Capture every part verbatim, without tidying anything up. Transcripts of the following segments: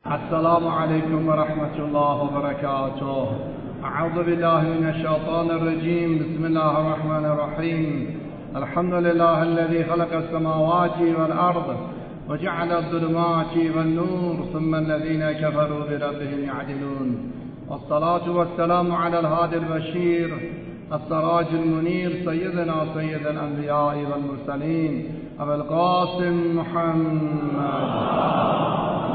السلام عليكم ورحمة الله وبركاته. أعوذ بالله من الشيطان الرجيم. بسم الله الرحمن الرحيم. الحمد لله الذي خلق السماوات والأرض وجعل الظلمات والنور ثم الذين كفروا بربهم يعدلون. والصلاة والسلام على الهادي البشير السراج المنير سيدنا سيد الأنبياء والمرسلين أبي القاسم محمد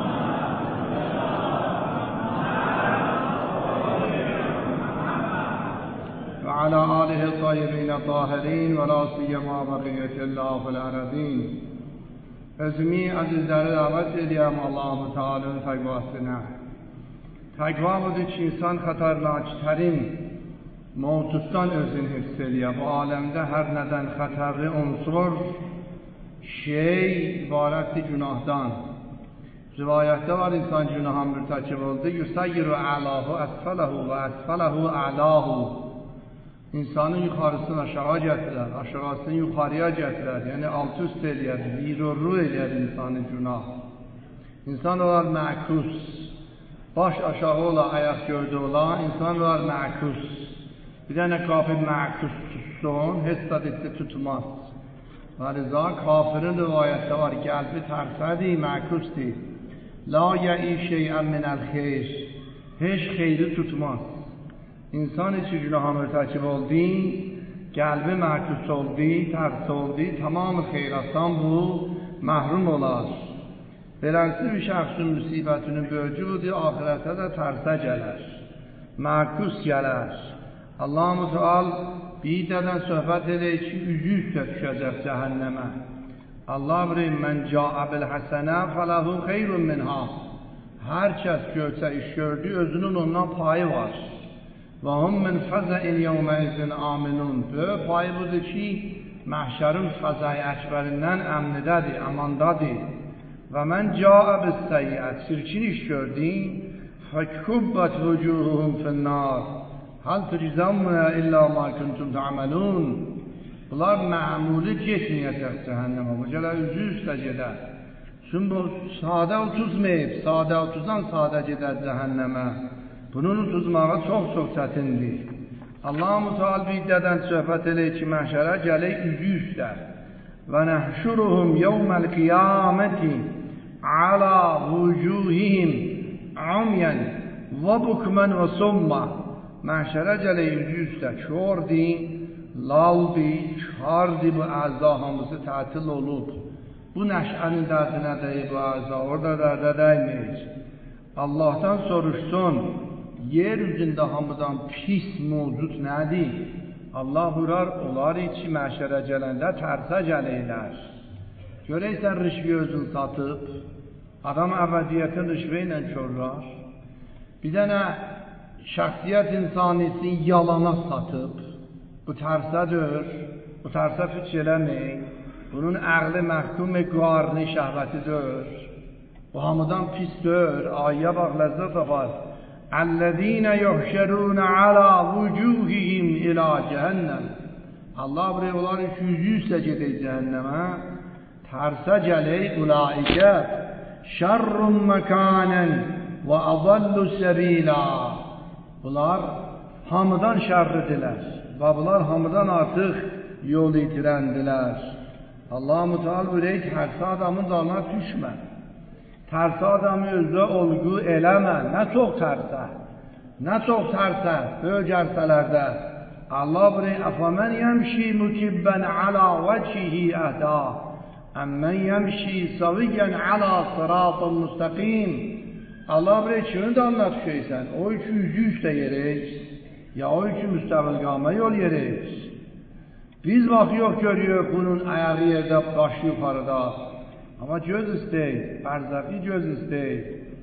وعلى آله الطيبين الطاهرين ولا سيما بقية الله في الأرضين. özümü azizlere davet ediyem Allah-u Teala'nın takvasına. Takva budur ki insan xatarnaçtərin mevcutdan özünü hifz ediyor. Bu alemde her neden xatarlı unsur şey ibarətdir günahdan. Rivayette var insan günaha mürtəkib oldu. Yusayyiru a'lahu asfalahu ve asfalahu a'lahu. İnsanın yukarısını aşağı getirer, aşağısını yukarıya getirer. Yani alt üst eder, virurru eder insanı günah. İnsan olar məkus. Baş aşağı ola, ayak gövdə ola, insan olar məkus. Bir dənə qapı məkus tutsun, hesad etsə tutmaz. Və rıza kafirin rivayətdə var, qəlbi tərsədi, məkusdir. La yə'i şeyən minəl xeyr. Heç xeyri tutmaz. İnsan içi günaha mürtəkib oldu, qəlbi məkus oldu, tərs oldu, tamam xeyrətdən bu məhrum olar. Beləsi bir şəxsin müsibətinin böyücü budur, ahirətə də tərsə gələr, məkus gələr. Allah-u Teala bir dədən söhbət edək ki, üzü üstə düşəcək cəhənnəmə. Allah bilir, mən cəə bil həsənə fələhu xeyrun minha. Hər kəs görsə iş gördü, özünün ondan payı var. Və hum min fəzəin yevməizin aminun. Böyük payı budur ki, məhşərin fəzəyi əkbərindən əmnidədir, əmandadır. Və mən cəə bis səyyət. Çirkin iş gördün, fəkubbət vücuhuhum finnar. Hal tüczəmünə illə ma kuntum ta'malun. Bunlar məmuli getməyəcək cəhənnəmə. Bu gələr üzü üstə gedər. Çünki bu sadə utuzmayıb, sadə utuzan sadə gedər cəhənnəmə. Bunun utuzmağı çox-çox çətindir. Allah-u Teala bir dədən söhbət eləyir ki, məhşərə gələk üzü üstə. Və nəhşuruhum yevməl qiyaməti ala vücuhihim amyan və bukman və summa. Məhşərə gələk üzü üstə. Kördi, laldi, kardi bu əza hamısı tətil olub. Bu nəşənin dərdinə deyib bu əza, orada dərdə dəyməyir. Allah'tan soruşsun, yeryüzündə hamıdan pis mevcut nədir? Allah vurar, onlar içi məhşərə gələndə tərsə gəlirlər. Görəysən rişvi özün satıb, adam əbədiyyətin rişvi ilə körlər. Bir dənə şəxsiyyət insanisi yalana satıb, bu tərsadır, bu tərsə fiç eləmək, bunun əqli məhkum qarni şəhvətidir. Bu hamıdan pisdir, ayyə bax ləzzət tapar. Əllezine yuhşerun ala vucuhihim ila cehennəm. Allah bilir, onlar yüzü üstə gedək cəhənnəmə, tərsə gələk ulaikə şərrun məkanən və azallu səbila. Bunlar hamıdan şərridirlər və bunlar hamıdan artıq yol itirəndilər. Allah-u Teala bilir, tərsə adamın dalına düşmə. Tərsə adamı özdə olgu eləmə, nə çox tərsə, nə çox tərsə, böyük ərsələrdə. Allah bilir, əfəmən yəmşi mükibən alə vəcihi əhdə, əmmən yəmşi saviyyən alə sıratın müstəqim. Allah bilir, kimin dalına düşəysən, o iki yüzü üstə yerək, ya o iki müstəvilqamə yol yerək. Biz baxıyıq, görüyoruz bunun ayağı yerdə, başı yuxarıda. Ama göz istəyir, bərzəqi göz istəyir.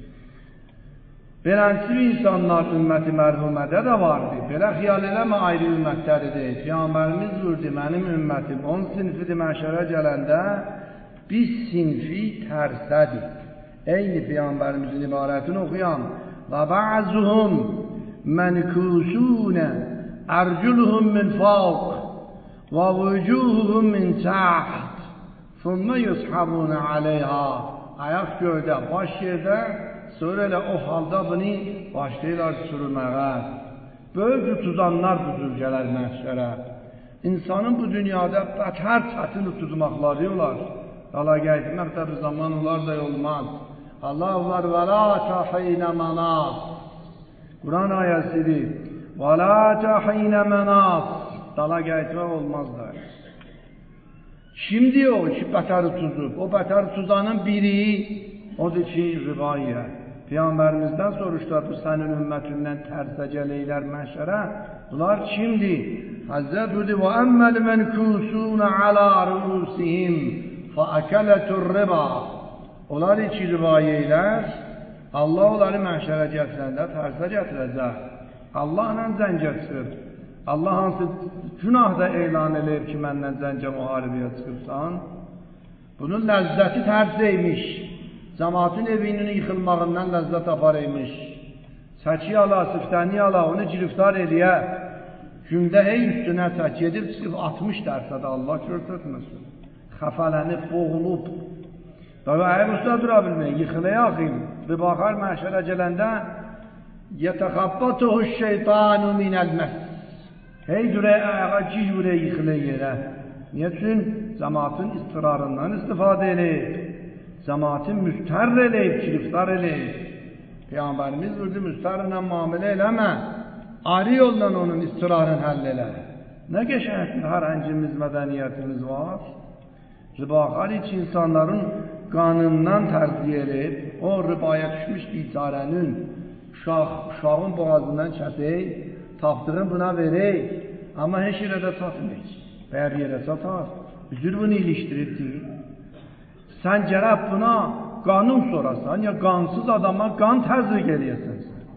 Beləncə insanlar ümməti mərhumədə də vardı. Belə xiyal eləmə ayrı ümmətləridir. Peyğəmbərimiz buyurdu, mənim ümmətim on sinfidir məşərə gələndə, bir sinfi tərsədir. Eyni Peyğəmbərimizin ibarətini oxuyan. Və bə'zuhum mənkusunə ərculuhum min fawq və vücuhuhum min təht. ثُمَّ يُسْحَبُونَ عَلَيْهَا. Ayak gövdə, baş yerdə, Sonra elə o halda bunu başlayırlar sürməyə. Böyük tuzanlar düzülgələr məhşərə. İnsanın bu dünyada bətər çətini tutmaqları olar. Dala gəlmək də bir zaman onlar da olmaz. Allah var və la təhinə mənas. Quran ayəsidir. Və la təhinə mənas. Dala gəlmək olmazdır. Şimdi o ki bətəri tuzub. O bətəri tuzanın biri odur ki rivayyə. Peyğəmbərimizdən soruşdular, bu sənin ümmətindən tərzə gələklər məhşərə. Bunlar kimdir? Həzrət buyurdu, və əmməl mənkusunə alə rüusihim fəəkələtur riba. Onlar iki rivayələr, Allah onları məhşərə gətirəndə tərzə gətirəcək. Allahla zəng gətirir. Allah hansı günah da elan eləyib ki, məndən zəncə müharibəyə çıxırsan. Bunun ləzzəti tərzəymiş. Cəmaatın evinin yıxılmağından ləzzət apar imiş. Çəki ala, sıftəni ala, onu giriftar eləyə. Gündə hey üstünə çək edib çıxıb altmış dərsədə Allah görsətməsin. Xəfələnib, boğulub. Daha ayaq üstə dura bilməyin, yıxılayaqım. Bir baxar məhşərə gələndə yətəxabbatuhu şeytanu minəl məs. Hey dürə ayağa gir yıxılay yerə. Niyə üçün? Cəmaatın istirarından istifadə eləyib. Cəmaatın müstərr eləyib, giriftar eləyib. Peyğəmbərimiz buyurdu, müstərrlə müamilə eləmə. Ayrı yolla onun istirarını həll elə. Nə qəşəngdir, hər həngimiz mədəniyyətimiz var. Ribaxar için insanların qanından tərziyə eləyib, o ribaya düşmüş bicarənin uşaq, uşağın boğazından kəsək, tapdığın buna verək, amma heç yerə də satmayız. Bəyər yerə satar, üzür bunu ilişdirirdi. Sən gərək buna qanun sorasan, ya qansız adama qan təzyiq eləyəsən.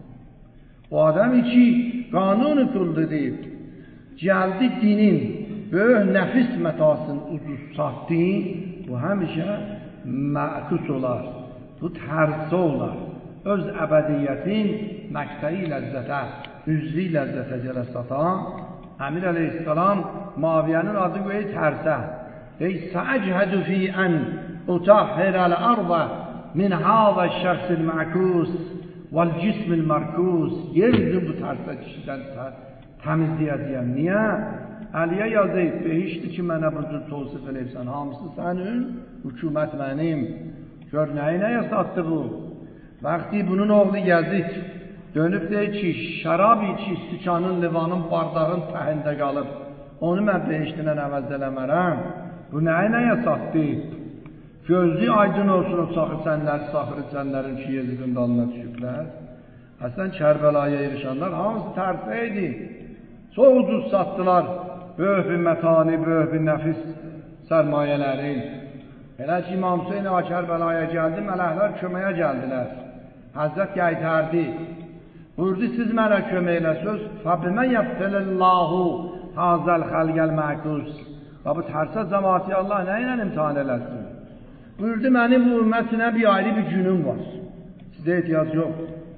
O adam ki, qanunu qıldı deyib, gəldi dinin, böyük nəfis mətasını ucuz satdı, bu həmişə məkus olar, bu tərsə olar. Öz əbədiyyətin məqsəyi ləzzətə, üzvi ləzzətə gələ satan, Əmir əleyhissalam Muaviyyənin adı qoyur tərsə. Ey səəchədü fi ən utahhirəl arda min havə şəxsil məkus vəl cismil mərkus. Yeryüzü bu tərsə kişidən təmizləyəcəyəm. Niyə? Əliyə yazayıb, behişdir ki, mənə bu cür tavsif eləyibsən. Hamısı sənin, hükümət mənim. Gör, nəyi nəyə satdı bu? Vaxtı bunun oğlu Yazid dönüb deyir ki, şərab içi sükanın, livanın, bardağın təhində qalıb. Onu mən behişdindən əvəz eləmərəm. Bu nəyi nəyə satdı? Gözlü aydın olsun o saxı sənlər, saxırı sənlərin ki, Yazidin dalına düşüblər. Əslən Kərbəlaya erişənlər hamısı tərsə idi. Çox ucuz satdılar. Böyük bir mətani, böyük bir nəfis sərmayələrin. Elə ki, İmam Hüseyin ağa Kərbəlaya gəldi, mələklər köməyə gəldilər. Həzrət qaytardı. Buyurdu, siz mənə kömək eləsiniz. Fəbimə yəbtəlillahu hazəl xəlqəl məqus. Və bu tərsə cəmaati Allah nə ilə imtihan eləsin? Buyurdu, mənim bu ümmətinə bir ayrı bir günüm var. Sizə ehtiyac yox.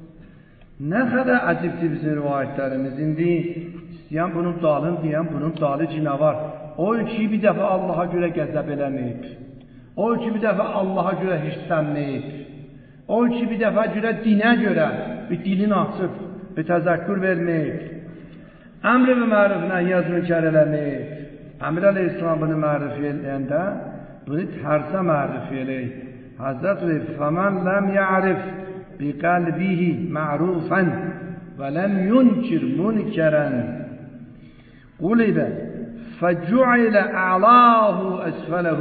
Nə qədər əcibdir bizim rivayətlərimiz. İndi istəyən bunun dalın deyən, bunun dalı cinə var. O ki bir dəfə Allaha görə qəzəb eləməyib. O ki bir dəfə Allaha görə hirslənməyib. O ki bir dəfə görə dinə görə bir dilin açıb, bir təzəkkür verməyib. Əmr və məruf nəhiyyəz mülkər eləməyib. Əmr əleyhissalam bunu məruf eləyəndə bunu tərsə məruf eləyib. Həzrət deyib, فَمَنْ لَمْ يَعْرِفْ بِقَلْبِهِ مَعْرُوفًا وَلَمْ يُنْكِرْ مُنْكَرًا قُلِبَ فَجُعِلَ أَعْلَاهُ أَسْفَلَهُ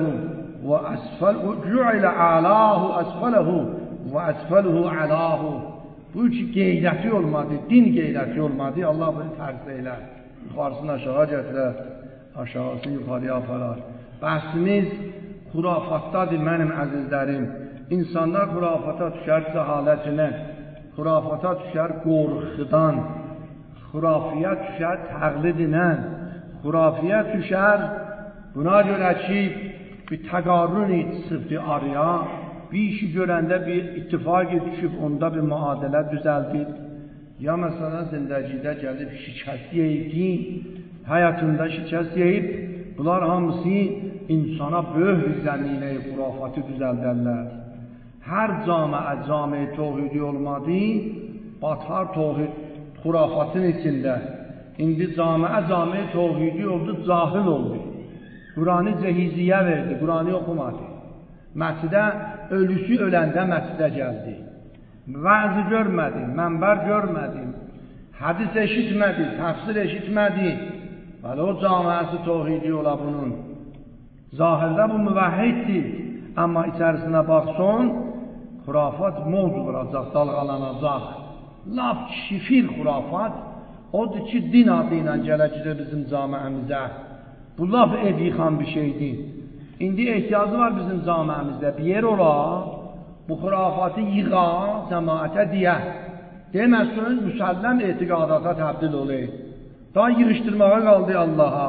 وَجُعِلَ أَعْلَاهُ أَسْفَلَهُ وَأَسْفَلُهُ عَلَاهُ. Bu ki qeyrəti olmadı, din qeyrəti olmadı, Allah bunu tərsə elər. Yuxarısını aşağı gətirər, aşağısını yuxarıya aparar. Bəhsimiz xurafatdadır mənim əzizlərim. İnsanlar xurafata düşər cəhalətinə, xurafata düşər qorxudan, xurafiyə düşər təqlidinə, xurafiyə düşər buna görə ki, bir təqarruni çıxıbdır araya, bir işi görəndə bir ittifaqı düşüb, onda bir müadilə düzəldib. Ya məsələn, zindəgidə gəlib şikəst yeyibdi, həyatında şikəst yeyib, bunlar hamısı insana böyük bir zəminəyi xurafatı düzəldərlər. Her camiye camiye tevhidi olmadı, batar tevhid hurafatın içinde. İndi camiye camiye tevhidi oldu, cahil oldu. Kur'an'ı cehiziye verdi, Kur'an'ı okumadı. Məscidə ölüsü öləndə məscidə gəldi. Vaazı görmədi, mənbər görmədi, hədis eşitmədi, təfsir eşitmədi. Bəli, o camiəsi tevhidi ola bunun. Zahirdə bu müvəhhiddir. Amma içərisinə baxson, xurafat mövz vuracaq, dalğalanacaq. Laf şifir xurafat, odur ki, din adı ilə gələcək bizim camiəmizə. Bu laf ev yıxan bir şeydir. İndi ehtiyacı var bizim camiəmizdə. Bir yer ola, bu xurafatı yığa, cəmaətə deyə. Deməsin, müsəlləm etiqadata təbdil olur. Daha yığışdırmağa qaldı Allaha.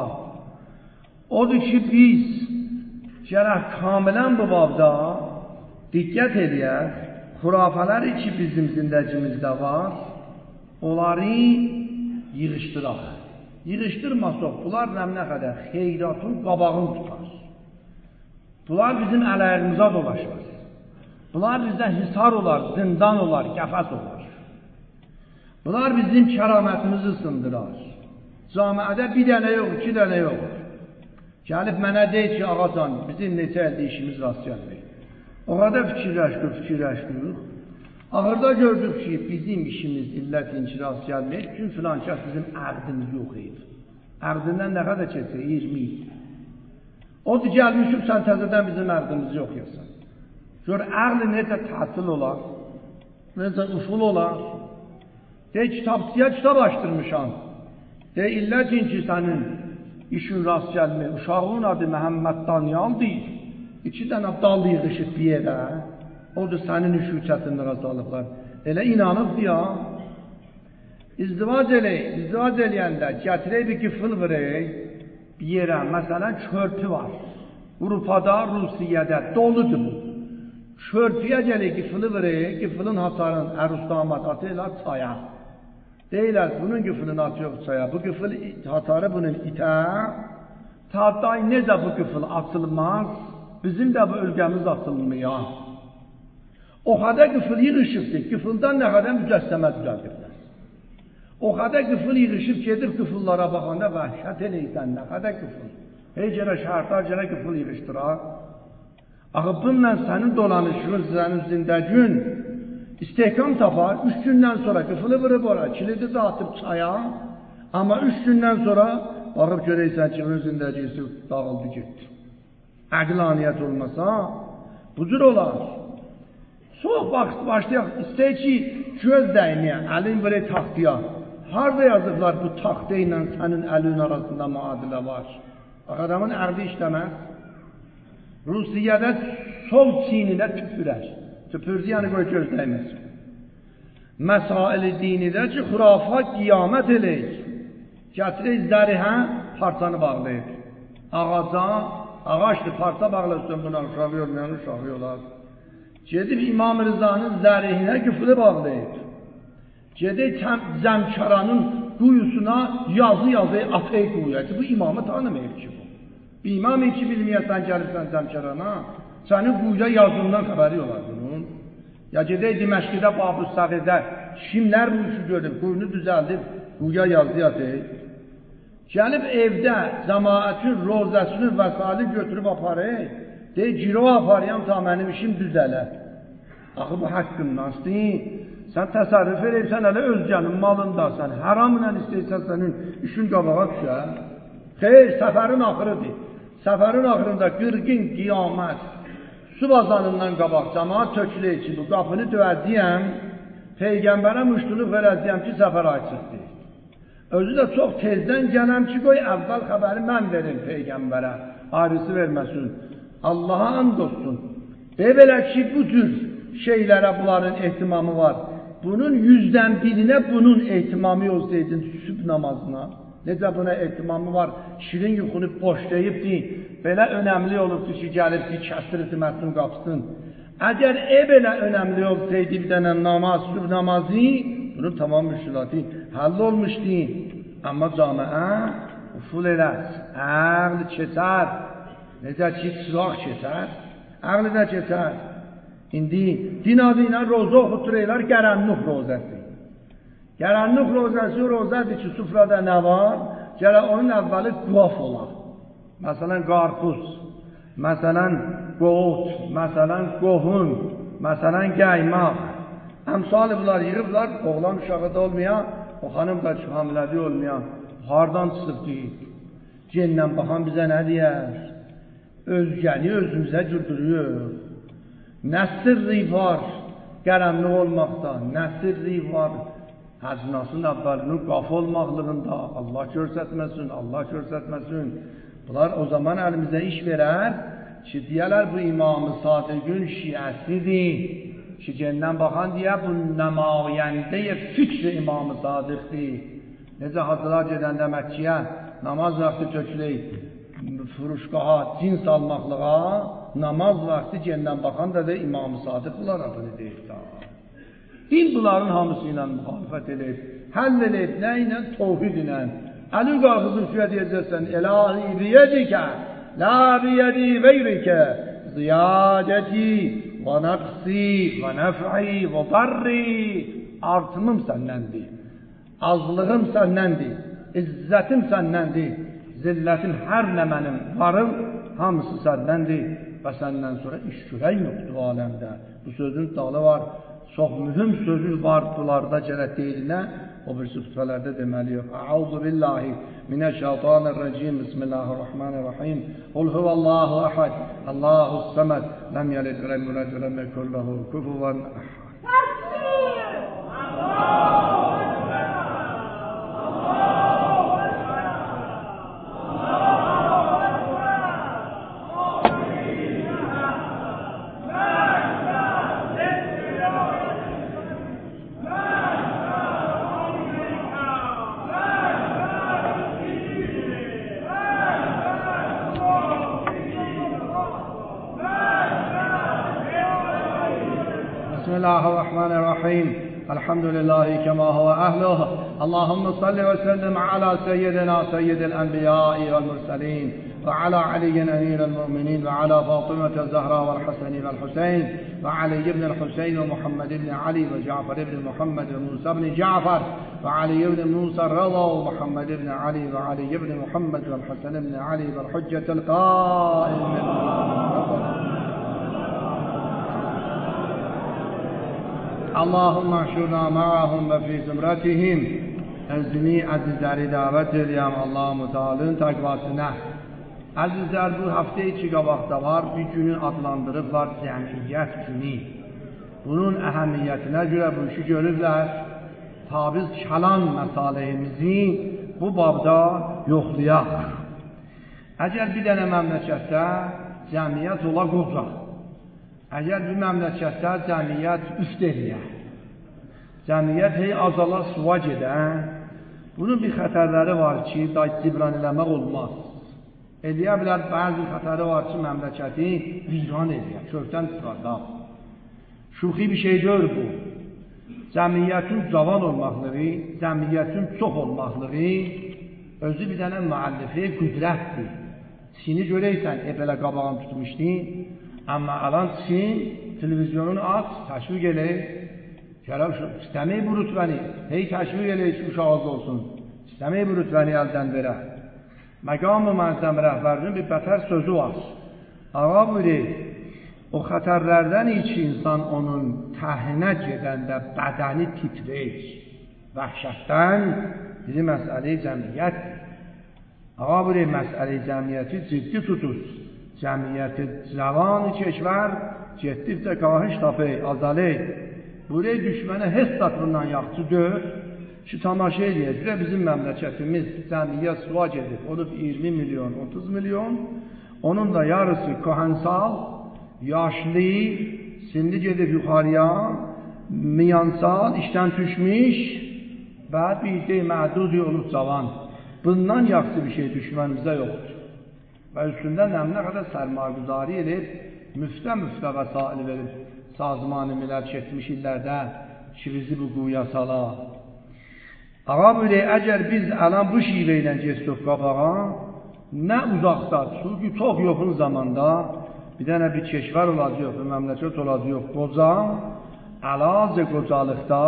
Odur ki, biz gərək kamilən bu babda diqqət edək, xurafaları ki bizim zindəcimizdə var, onları yığışdıraq. Yığışdırmasaq, bunlar nə qədər xeyratın qabağını tutar. Bunlar bizim ələyimizə dolaşır. Bunlar bizdə hisar olar, zindan olar, qəfəs olar. Bunlar bizim kəramətimizi sındırar. Camiədə bir dənə yox, iki dənə yox. Gəlib mənə deyir ki, ağacan, bizim neçə əldə işimiz rast gəlmək. O qədər fikirləşdik, fikirləşdik. Ağırda gördük ki, bizim işimiz illət inci rast gəlmək, çünki filan kəs bizim əqdimiz yox idi. Əqdindən nə qədər keçsə, iyirmi il. Odur gəlmişim, sən təzədən bizim əqdimizi yoxlayırsan. Gör, əqli necə təhsil olar, necə usul olar. Deyir, kitabçıya kitab açdırmışam. Deyir, illət inci sənin işin rast gəlmək. Uşağın adı Məhəmməd Danyal deyil. İki dənə dal yığışıb bir yerə. Odur sənin işin çətinliğə salıblar. Elə inanıbdır ya. İzdivac eləyək, izdivac eləyəndə gətirək bir qıfıl verək bir yerə. Məsələn, körpü var. Avropada, Rusiyədə doludur bu. Körpüyə gələk qıfılı verək, qıfılın hasarın ərus damat atıyla çaya. Deyilər, bunun qıfılın atı yox çaya. Bu qıfıl hasarı bunun itə. Taday necə bu qıfıl açılmaz, bizim də bu ölkəmiz açılmıyor. O qədər qıfıl yığışıbdır, qıfıldan nə qədər mücəssəmə düzəldirlər. O qədər qıfıl yığışıb gedib qıfıllara baxanda vəhşət eləysən, nə qədər qıfıl. Hey gələ şəhərlər gələ qıfıl yığışdırar. Axı bununla sənin dolanışığın, sənin zindəgün istehkam tapar, üç gündən sonra qıfılı vırıb ora, kilidi dağıtıb çaya, amma üç gündən sonra baxıb görəysən ki, bunun zindəgisi dağıldı getdi. Əqlaniyyət olmasa, bu cür olar. Çox vaxt başlayaq, istəyək ki, göz dəyməyə, əlin vırıq taxtıya. Harada yazıblar bu taxtı ilə sənin əlin arasında müadilə var? Bax, adamın əqli işləməz. Rusiyədə sol çiyninə tüpürər. Tüpürdü, yəni qoy göz dəyməsin. Məsail-i dinidə ki, xurafat qiyamət eləyik. Gətirək zərihə, parçanı bağlayıb. Ağaca, ağaçdır, parça bağlasın buna, uşağı yormayan uşağı olar. Gedib İmam Rızanın zərihinə qıfılı bağlayıb. Gedib Zəmkaranın quyusuna yazı-yazı atay quyuya ki, bu imamı tanımayıb ki bu. Bir imam ki, bilməyəsən gəlirsən Zəmkarana, sənin quyuya yazından xəbəri olar bunun. Ya gedək Diməşqidə, Babus Səğirdə, kimlər bu işi görüb, quyunu düzəldib, quyuya yazı atay. Gəlib evdə cəmaətin rozəsinin vəsaili götürüb aparır, deyir, giro aparıyam ta mənim işim düzələ. Axı bu haqqındansın. Sən təsərrüf edibsən hələ özgənin malındasan. Haramla istəyirsən sənin işin qabağa düşər. Xeyr, səfərin axırıdır. Səfərin axırında qırğın qiyamət. Su bazanından qabaq cəmaat tökülür ki, bu qapını döyəcəyəm, Peyğəmbərə müştuluq verəcəyəm ki, səfər açıqdır. Özü də çox tezdən gələm ki, qoy əvvəl xəbəri mən verim Peyğəmbərə. Ayrısı verməsin. Allaha and olsun. E belə ki, bu cür şeylərə bunların ehtimamı var. Bunun yüzdən birinə bunun ehtimamı olsaydı sübh namazına. Necə buna ehtimamı var? Şirin yuxunu boşlayıbdır. Belə önəmli olubdur ki, gəlib ki, kəstir hizmətin qapısın. Əgər e belə önəmli olsaydı bir dənə namaz, sübh namazı, bunun tamam müşkilatı həll olmuşdu. Amma camiə uful eləz, əql keçər. Necə ki, çıraq keçər, əqli də keçər. İndi din adı ilə roza oxuturlar, Gərənnuf rozəsi. Gərənnuf rozəsi o rozadır ki, sufrada nə var? Gələ onun əvvəli qaf ola. Məsələn, qarpuz, məsələn, qoğut, məsələn, qohun, məsələn, qaymaq. Əmsalı bunlar yığıblar, oğlan uşağı da olmayan, o xanım da hamilədi olmayan, hardan çıxıb deyib. Cendən baxan bizə nə deyər? Özgəni özümüzə güldürüyor. Nə sirri var Gərənnuf olmaqda, nə sirri var Həcnasın əvvəlinin qaf olmaqlığında. Allah görsətməsin, Allah görsətməsin. Bunlar o zaman əlimizə iş verər ki, deyərlər bu İmam-ı Sadiqin şiəsidir. Ki, cendən baxan deyə bu nəmayəndə fikr İmam-ı Sadiqdir. Necə hacılar gedəndə Məkkiyə namaz vaxtı tökülək furuşqaha, cins almaqlığa, namaz vaxtı cendən baxan da da İmam-ı Sadiq bunlar adını deyirlər. Din bunların hamısı ilə müxalifət edib, həll edib, nə ilə? Tovhid ilə. Əli qalxızır şüyə deyəcəksən, İlahi biyədikə, la biyədi veyrikə, ziyadəti və nəqsi və nəf'i və darri. Artımım səndəndir, azlığım səndəndir, izzətim səndəndir, zillətim hər nə mənim varım, hamısı səndəndir və səndən sonra iş görək yoxdur aləmdə. Bu sözün dalı var. Çox mühüm sözü var bunlarda gərək deyilinə, o bir süfrələrdə deməliyik. Əuzu billahi minəşşeytanirracim. Bismillahirrahmanirrahim. Qul huvallahu əhəd, Allahus səməd, ləm yəlid və ləm yulad və ləm yekun lehu kufuven əhəd. Təkbir! Allahu Ekber! Allahu Ekber! بسم الله الرحمن الرحيم. الحمد لله كما هو أهله. اللهم صل وسلم على سيدنا سيد الأنبياء والمرسلين وعلى علي أمير المؤمنين وعلى فاطمة الزهراء والحسن والحسين وعلي بن الحسين ومحمد بن علي وجعفر بن محمد وموسى بن جعفر وعلي بن موسى الرضا ومحمد بن علي وعلي بن محمد والحسن بن علي والحجة القائم من اللهم احشرنا معهم وفي زمرتهم. Əzmi əzizləri dəvət edirəm Allah-u Teala'nın təqvasına. Əzizlər, bu həftə içi qabaqda var, bir günü adlandırıblar cəmiyyət günü. Bunun əhəmiyyətinə görə bu işi görürlər. Tabiz kəlan məsaləhimizi bu babda yoxlayaq. Əgər bir dənə məmləkətdə cəmiyyət ola qoca, əgər bir məmləkətdə cəmiyyət üst eləyə, cəmiyyət hey azala suva gedə, bunun bir xətərləri var ki, cibran eləmək olmaz. Eləyə bilər, bəzi xətəri var ki, məmləkəti viran eləyə, kökdən çıxardaq. Şuxi bir şey deyil bu. Cəmiyyətin cavan olmaqlığı, cəmiyyətin çox olmaqlığı özü bir dənə müəllifi qüdrətdir. Çini görəysən, e belə qabağını tutmuşdu. Amma alan Çin televizyonunu aç, təşviq eləyir. Gələk istəmək bu rütbəni, hey təşviq eləyir ki, uşağız olsun. İstəmək bu rütbəni əldən verə. Məqam-ı məzəm rəhbərinin bir bətər sözü var. Ağa buyurir, o xətərlərdən ki, insan onun təhinə gedəndə bədəni titrəyir. Vəhşətdən biri məsələ-i cəmiyyətdir. Ağa buyurir, məsələ-i cəmiyyəti ciddi tutur. Cəmiyyəti cavan-ı keşvər getdikcə qahiş tapır, azalır. Buraya düşmənə heç satırından yaxçı dör ki, tamaşa eləyək. Bizim məmləkətimiz cəmiyyət suğa gedib, olub iyirmi milyon, otuz milyon. Onun da yarısı kohansal, yaşlı, sinli gedib yuxarıya, miyansal, işdən düşmüş və bir dey mədudi olub cavan. Bundan yaxçı bir şey düşmənimizə yoxdur. Və üstündə nəmnə qədər sərmayəgüzari edib, müftə-müftə vəsail verib, sazman-ı milləl keçmiş illərdə şirizi bu quya sala. Ağa buyuruyor, əgər biz ələn bu şivə ilə geçdik qabağa, nə uzaqda, çünki çox yoxun zamanda bir dənə bir keşvər olacaq, bir məmləkət olacaq. Qoca, əlac qocalıqda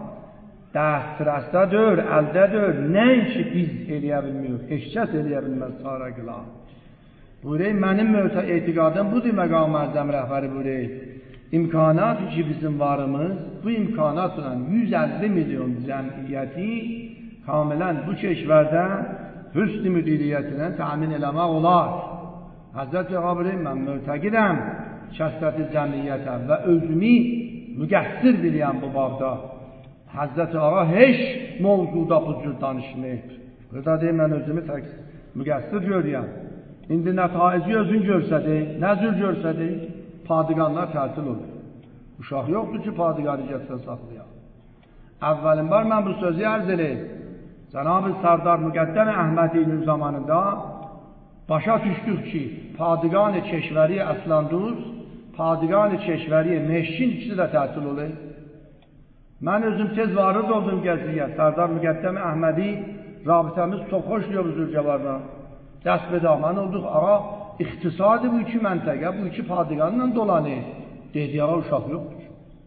dəstrəstədir, əldədir. Nəinki biz eləyə bilmiyoruz, heç kəs eləyə bilməz çarə qıla. Buyurey, mənim mötə etiqadım budur, məqam əzzəm rəhbəri buyurey. İmkanat ki bizim varımız, bu imkanatla yüz əlli milyon cəmiyyəti kamilən bu keşvərdə hüsn müdiriyyətinə təmin eləmək olar. Həzrət Ağa buyurey, mən mötəqidəm kəsrəti cəmiyyətə və özümü müqəssir biləyəm bu babda. Həzrət Ağa heç mövzuda bu cür danışmayıb. Burada deyim, mən özümü müqəssir görəyəm. İndi nətaici özün görsədi, nə cür görsədi? Padiqanlar tətil olur. Uşaq yoxdur ki, padiqanı gətirə saxlayaq. Əvvəlin var, mən bu sözü ərz eləyim. Cənab-ı Sərdar Müqəddəm Əhmədinin zamanında başa düşdük ki, padiqan-ı keşvəri Əslanduz, padiqan-ı keşvəri Meşkin ikisi də tətil olur. Mən özüm tez varız oldum gəziyə. Sərdar Müqəddəm Əhmədi rabitəmiz çox xoş diyor bu zülcəvarla. Dəst bedamən olduq. Ağa, İxtisadi bu iki məntəqə, bu iki padiqanla dolanır. Dedi, ağa uşaq yoxdur.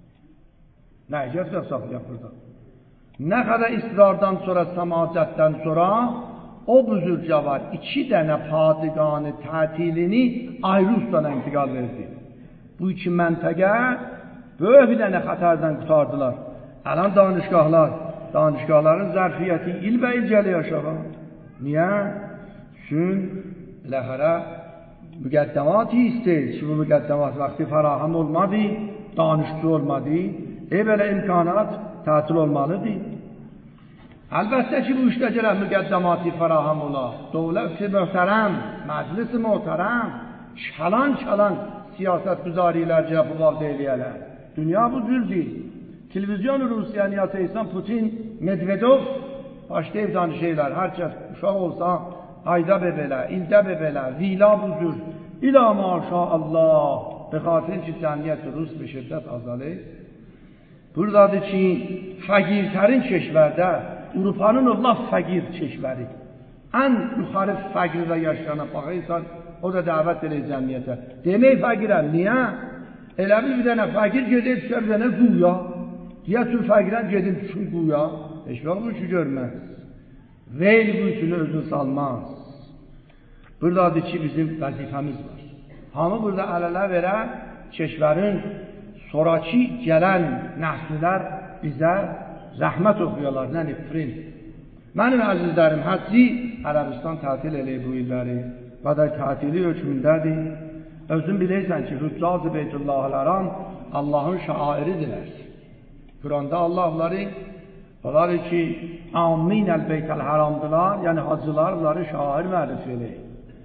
Nə gətirək saxlayaq burada? Nə qədər isrardan sonra, səmacətdən sonra o büzürcə var, iki dənə padiqanı tətilini ayrı ustana intiqal verdi. Bu iki məntəqə böyük bir dənə xətərdən qutardılar. Ələn danışqahlar, danışqahların zərfiyyəti ilbəil gəlir aşağı. Niyə? Çün ləhərə müqəddəmatı istəyir ki, bu müqəddəmat vaxtı fərahəm olmadı, danışqı olmadı, e belə imkanat tətil olmalıdır. Əlbəttə ki, bu işdə gələn müqəddəmatı fərahəm ola. Dövlət-i möhtərəm, məclis-i möhtərəm, çalan-çalan siyasət güzarilər gəlib bu vaxt eləyələr. Dünya bu cürdür. Televizyon Rusiya niyateysən Putin, Medvedov başlayıb danışırlar. Hər kəs uşaq olsa ayda be belə, ildə be belə, vila buzur. İla maşallah. Be xatir ki, cəmiyyət Rus bir şiddət azalır. Buradadır ki, fəqirtərin keşvərdə, Avropanın o laf fəqir keşvəri, ən yuxarı fəqirdə yaşayan baxıysan, o da dəvət edir cəmiyyətə. Demək fəqirəm, niyə? Elə bir bir dənə fəqir gedir, düşər bir dənə quya. Diyə tür fəqirəm gedir, düşün quya. Heç vaxt bu işi görməz. Veyl bu işini özünü salmaz. Buradadır ki, bizim vəzifəmiz var. Hamı burada əl-ələ verə, keşvərin sonraki gələn nəsllər bizə rəhmət oxuyorlar, nə nifrin. Mənim əzizlərim, həcci Ərəbistan tətil eləyib bu illəri və də tətili hökmündədir. Özün bilirsən ki, Hüccaz-ı Beytullahil-Əram Allahın şairidirlər. Kur'anda Allah onları, onları ki, amin el-Beytəl-Həramdılar, yəni hacılar onları şair mərif eləyib.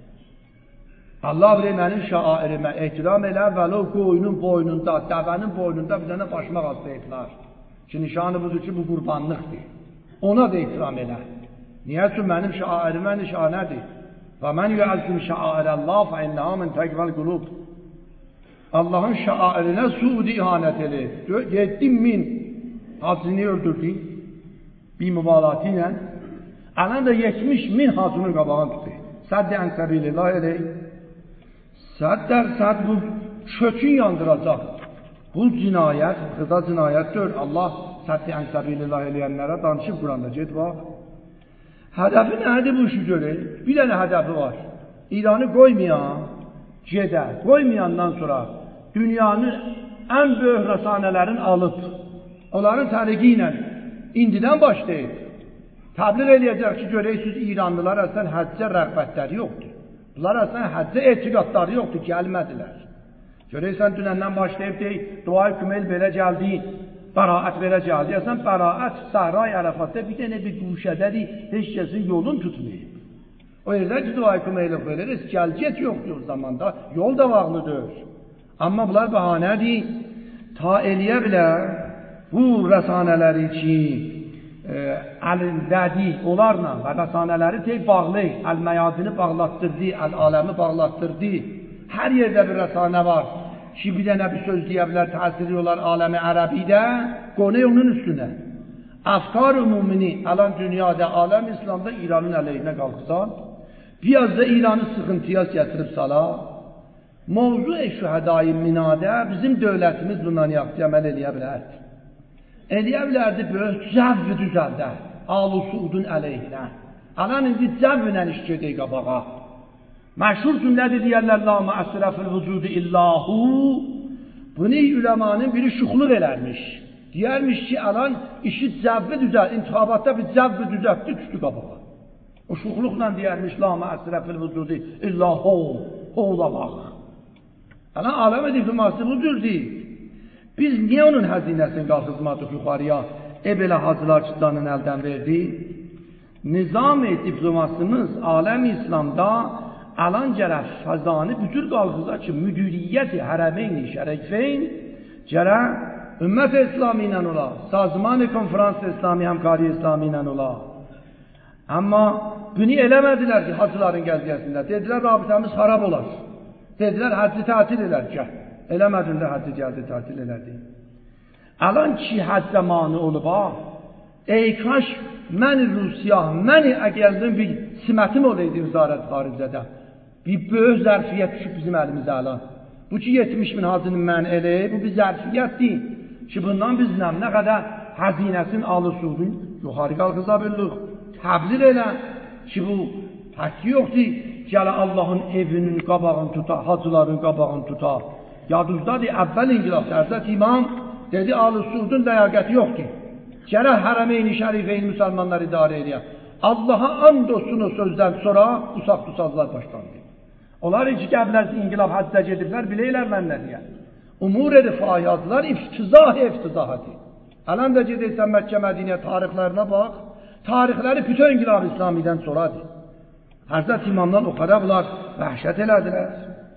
Allah bilir, mənim şairimə ehtiram elə, vəlo qoyunun boynunda, dəvənin boynunda bir dənə başmaq asayıblar. Ki, nişanı budur ki, bu qurbanlıqdır. Ona da ehtiram elə. Niyə ki, mənim şairimə nişanədir. Və mən yüəzzim şairəllah fə innəhə min təqvəl qulub. Allahın şairinə suudi ihanət edir. yeddi min hacını öldürdü. Bir mübalatı ilə. Ələn də yetmiş min hacının qabağını tutur. Sədd-i ənsəbilillah eləyir. Sədd dərsəd bu çökün yandıracaq. Bu cinayət, xıda cinayətdir. Allah sədd-i ənsəbilillah eləyənlərə danışıb Quranda. Get bax. Hədəfi nədir bu işi görək? Bir dənə hədəfi var. İranı qoymayan, gedər. Qoymayandan sonra dünyanın ən böyük rəsanələrin alıb, onların təriqi ilə indidən başlayıb. Təbliğ eləyəcək ki, görəksiniz İranlılar əslən həccə rəğbətləri yoxdur. Bunlar əslən həccə etiqadları yoxdur, gəlmədilər. Görəksən dünəndən başlayıb deyik, dua-i kümeyl belə gəldi, bəraət belə gəldi. Əslən bəraət Səhra-i Ərəfatda bir dənə bir quşədədir, heç kəsin yolun tutmayıb. O yerdə ki, dua-i kümeyl veririz, gəlcət yoxdur o zamanda, yol da bağlıdır. Amma bunlar bəhanədir, ta eləyə bilər bu rəsanələri ki, əl-dədi onlarla və rəsanələri tey bağlı, əl-məyadini bağlatdırdı, əl-aləmi bağlatdırdı. Hər yerdə bir rəsanə var ki, bir dənə bir söz deyə bilər, təsiri olar aləmi ərəbidə, qonu onun üstünə. Əfkar ümumini, alan dünyada, aləm İslamda İranın əleyhinə qalxsan, biraz da İranı sıxıntıya gətirib sala, Mövzu-i şühədai minadə bizim dövlətimiz bundan yaxşı əməl eləyə bilərdi. Eləyə bilərdi böyük cəvvi düzəldə, Alu Suudun əleyhinə. Alan indi cəvvinə iş gedək qabağa. Məşhur cümlədir deyərlər, la məəssirə fil vücudu illahu. Bunu üləmanın biri şuxluq elərmiş. Deyərmiş ki, alan işi cəvvi düzəl, intihabatda bir cəvvi düzəltdi, düşdü qabağa. O şuxluqla deyərmiş, la məəssirə fil vücudu illahu, oğlamaq. Alan aləmə diplomasisi bu cürdür. Biz niyə onun həzinəsini qalxızmadıq yuxarıya, e belə Hacılar Çıtlanın əldən verdi? Nizam-ı diplomasımız aləm-i İslamda alan gərək fəzanı bütür qalxıza ki, müdiriyyət-i hərəmeyn-i şərəfeyn gərək ümmət-i İslami ilə ola, sazman-ı konferans-ı İslami, həmkari İslami ilə ola. Amma bunu eləmədilər ki, hacıların gəzgəsində. Dedilər, rabitəmiz xarab olar. Dedilər, həcci tətil elər ki, eləmədində həcci gəldi, tətil elədi. Alan ki, həccə mani olub, ha, ey kaş, mən Rusiya, mən əgərdən bir simətim olaydı vizarət xaricədə. Bir böyük zərfiyyət düşüb bizim əlimizə alan. Bu ki, yetmiş min hacının mən eləyi, bu bir zərfiyyətdir. Ki, bundan biz nə, nə qədər həzinəsin alı suudun yuxarı qalxıza bildik. Təbliğ elə ki, bu haqqı yoxdur. Gələ Allahın evinin qabağını tuta, hacıların qabağını tuta. Yadınızdadır, əvvəl İngilizdə Həzrət İmam dedi, alı suudun ləyaqəti yoxdur. Gərək hərəmeyn-i şərifeyn müsəlmanlar idarə edir. Allaha and olsun o sözdən sonra usaq tusazlar başlandı. Onlar iki qəblər İngilab həccə gediblər, biləylər mən nə deyər. Umur-i rifayatlar iftizah-ı iftizahədir. Ələn də gedəysən Məkkə Mədinə tarixlərinə bax. Tarixləri bütün İngilab İslamidən sonradır. Həzrət İmamdan o qədər bunlar vəhşət elədilər.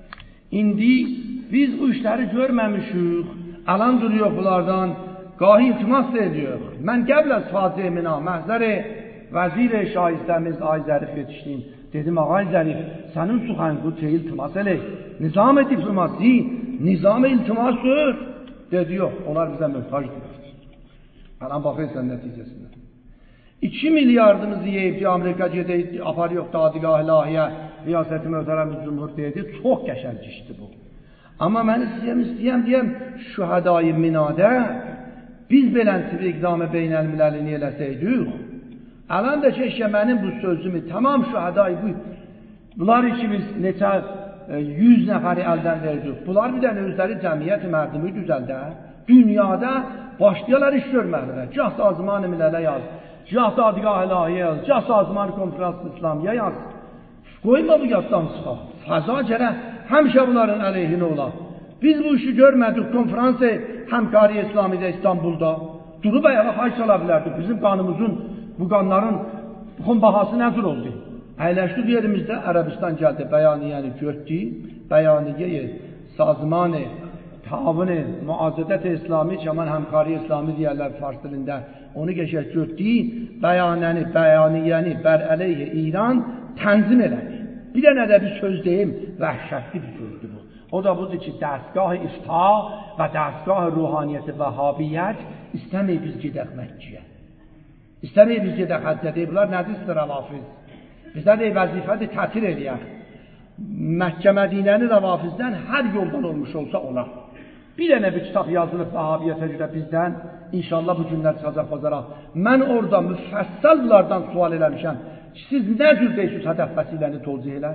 İndi biz bu işləri görməmişik. Ələn duruyor bunlardan. Gahi iltimas da ediyor. Mən qəbl az Fatih Mina, məhzəri vəzir-i şahistəmiz Ay Zərif yetişdim. Dedim, ağay Zərif, sənin suxanqı tey iltimas elək. Nizam-ı diplomasi, nizam-ı iltimasdır. Dedi, yox, onlar bizə möhtacdır. Ələn baxırsan nəticəsində. İki milyardımızı yeyib ki, Amerika gedək, apar yox, dadigah ilahiyə, riyasəti möhtərəm cümhur deyildi. Çox qəşəng işdir bu. Amma mən istəyəm, istəyəm, deyəm, şühədai minadə, biz belənti bir iqdamı beynəlmiləlini eləsəydik, ələn də keşkə mənim bu sözümü tamam şühədai bu, bunlar ki biz neçə e, yüz nəfəri əldən verdik. Bunlar bir dənə özləri cəmiyyət mərdimi düzəldə, dünyada başlayalar iş görməklərə. Cah sazman-ı millələ yaz, cah dadigah ilahiyə yaz, cah sazman-ı konferans-ı İslamiyə yaz. Qoyma bu yaddan çıxa. Fəza gərək həmişə bunların əleyhinə ola. Biz bu işi görmədik konferansı həmkari İslamidə İstanbul'da. Durub ayağa xay sala bilərdik. Bizim qanımızın, bu qanların bahası nəzir oldu. Əyləşdik yerimizdə Ərəbistan gəldi. Bəyaniyəni götdü. Bəyaniyə sazmanı, tavını, muazədət-i İslami, çəman həmkari İslami deyərlər fars dilində. Onu geçək götdü. Bəyanəni, bəyaniyəni bər əleyhi İran tənzim elədi. Bir dənə də bir söz deyim, vəhşətli bir sözdür bu. O da budur ki, dəstgah ifta və dəstgah ruhaniyyəti vəhabiyyət istəməyib biz gedək Məkkiyə. İstəməyib biz gedək həccə deyib, bunlar nədir rəvafiz? Bizdə deyib vəzifədir tətil eləyək. Məkkə Mədinəni rəvafizdən hər yoldan olmuş olsa olar. Bir dənə bir kitab yazılıb vəhabiyyətə görə bizdən, inşallah bu günlər çıxacaq bazara. Mən orada müfəssəl bunlardan sual eləmişəm. Siz nə cür deyirsiniz hədəf vəsiləni tolcih elər?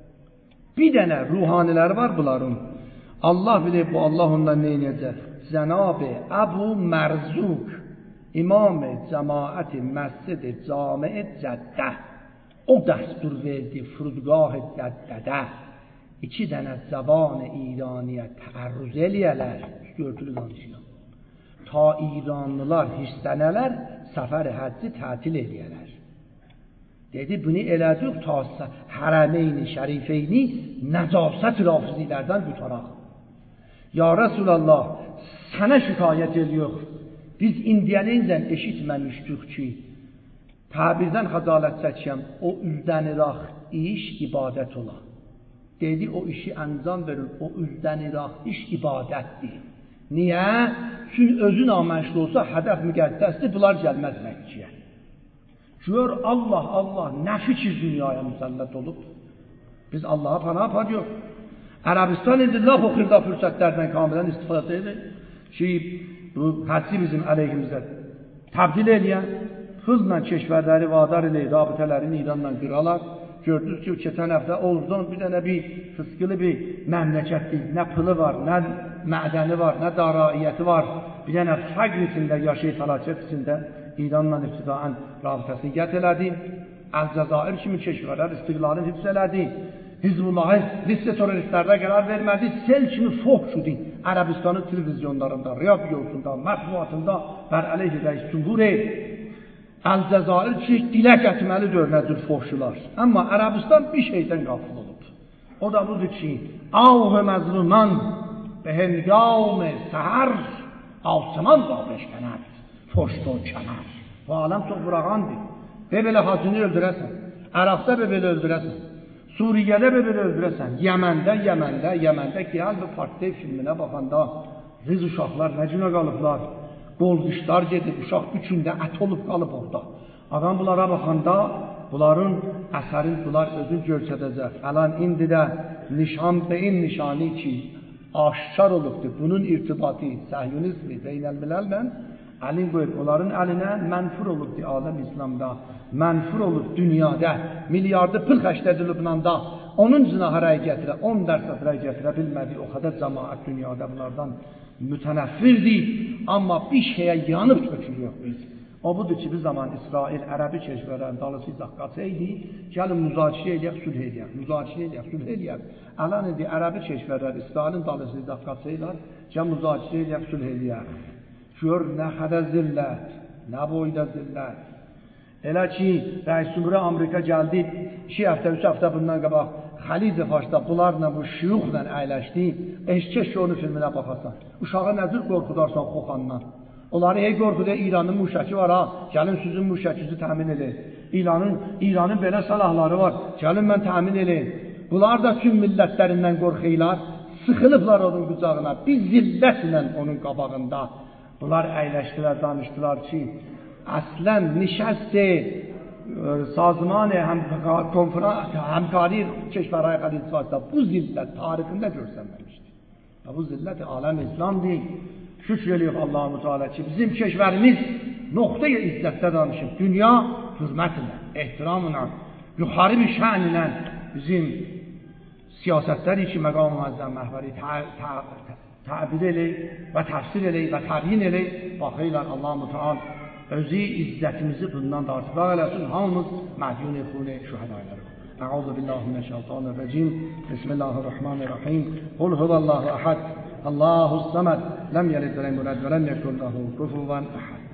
Bir dənə ruhaniləri var bunların. Allah bilir bu Allah ondan nə inəcək? Cənab-ı Əbu Mərzuk, İmam-ı Cəmaət-i Məscid-i Cami-i Cəddə, o dəstur verdi furudgah-ı Cəddədə. İki dənə zəban-ı İraniyə tərrüz eləyələr, görtülü danışıram. Ta İranlılar hissənələr, səfər həcci tətil eləyələr. Dedi, bunu elədik ta hərəmeyn-i şərifeyni nəcasət rafizilərdən qutaraq. Ya Resulallah, sənə şikayət ediyor. Biz indiyənizdən eşitməmişdik ki, təbirdən xəcalət çəkəm, o üzdən iraq iş ibadət ola. Dedi, o işi əncam verir, o üzdən iraq iş ibadətdir. Niyə? Çünki özü naməşli olsa, hədəf müqəddəsdir, bunlar gəlməz Məkkiyə. Gör Allah, Allah nə fikir dünyaya müsəllət olub. Biz Allaha pana aparıyor. Ərəbistan indi laf oxuyurda fürsətlərdən kamilən istifadə edir ki, bu hədsi bizim əleyhimizdə təbdil eləyən, hızla keşvərləri vadar eləyir, rabitələrini İranla qıralar. Gördünüz ki, keçən həftə Oğuzdan bir dənə bir fıskılı bir məmləkətdir. Nə pılı var, nə mədəni var, nə daraiyyəti var. Bir dənə fəqr içində, yaşayı fəlakət içində İranla ibtidaən rabitəsini qət elədi. Əl-Cəzair kimi keşvərlər istiqlalını hifz elədi. Hizbullahı listə teröristlərdə qərar vermədi. Sel kimi fohşudi. Ərəbistanın televizyonlarında, radiosunda, mətbuatında bər əleyhi rəis cumhuri. Əl-Cəzair ki, dilə gətirməlidir nə cür fohşular. Amma Ərəbistan bir şeydən qafil olub. O da budur ki, ah-ı məzluman به هنگام سحر آسمان را بشکند پشت و کمر. Bu aləm çox burağandır. Be belə hacını öldürəsən, Ərəbdə be belə öldürəsən, Suriyədə be belə öldürəsən, Yəməndə, Yəməndə, Yəməndə ki, həl bir partiya filminə baxanda qız uşaqlar nə günə qalıblar, qol qışlar gedib, uşaq üçündə ət olub qalıb orada. Adam bunlara baxanda, bunların əsərin bunlar özün görsədəcək. Alan indi də nişan beyin nişani ki, aşkar olubdur. Bunun irtibatı Səhyunizmi, Beynəlmiləllə əlin qoyub, onların əlinə mənfur olubdur aləm İslamda, mənfur olub dünyada, milyardı pıl xəşlədi Lübnanda, onun zina hərəyə gətirə, on dərsə hərəyə gətirə bilmədi, o qədər cəmaət dünyada bunlardan mütənəffirdir, amma bir şeyə yanıb tökülüyor biz. O budur ki, bir zaman İsrail, Ərəbi keşvərlərin dalısı qaçaydı, gəlin müzakirə eləyək, sülh eləyək, müzakirə eləyək, sülh eləyək. Əlan indi Ərəbi keşvərlər İsrailin dalısı qaçaylar, gəl müzakirə eləyək, sülh eləyək. Gör nə qədər zillət, nə boyda zillət. Elə ki, Rəis Cümhuri Amerika gəldi, iki həftə, üç həftə bundan qabaq, Xəlic Faşda bunlarla, bu şuyuxla əyləşdi, eşkəş ki, onun filminə baxasan. Uşağı nəzir qorxudarsan Xoxandan. Onları hey qorxuda İranın müşəki var ha, gəlin sizin müşəkinizi təmin edin. İranın, İranın belə salahları var, gəlin mən təmin edin. Bunlar da tüm millətlərindən qorxuylar, sıxılıblar onun qucağına, bir zillətlə onun qabağında. Bunlar əyləşdilər, danışdılar ki, əslən nişəsti sazmanı həmkari keşvərhay Xəlic Faşda bu zillət tarixində görsənməmişdir. Bu zillət aləm İslamdır. Şükür eləyib Allah-u Teala ki, bizim keşvərimiz noxtaya izzətdə danışıb. Dünya hürmət ilə, ehtiram ilə, yuxarı bir şən ilə bizim siyasətləri ki, məqam-ı məzzəm məhvəri təbir eləyik və təfsir eləyik və təbyin eləyik. Baxıylar Allah-u Teala özü izzətimizi bundan da artıq eləsin. Hamımız mədyun-i xun-i şühədayları. Əuzu billahi mineşşeytanirracim. Bismillahirrahmanirrahim. Qul huvallahu ahad. Allahu samad. Lem yelid ve lem yulad ve lem yekun lehu kufuven ahad.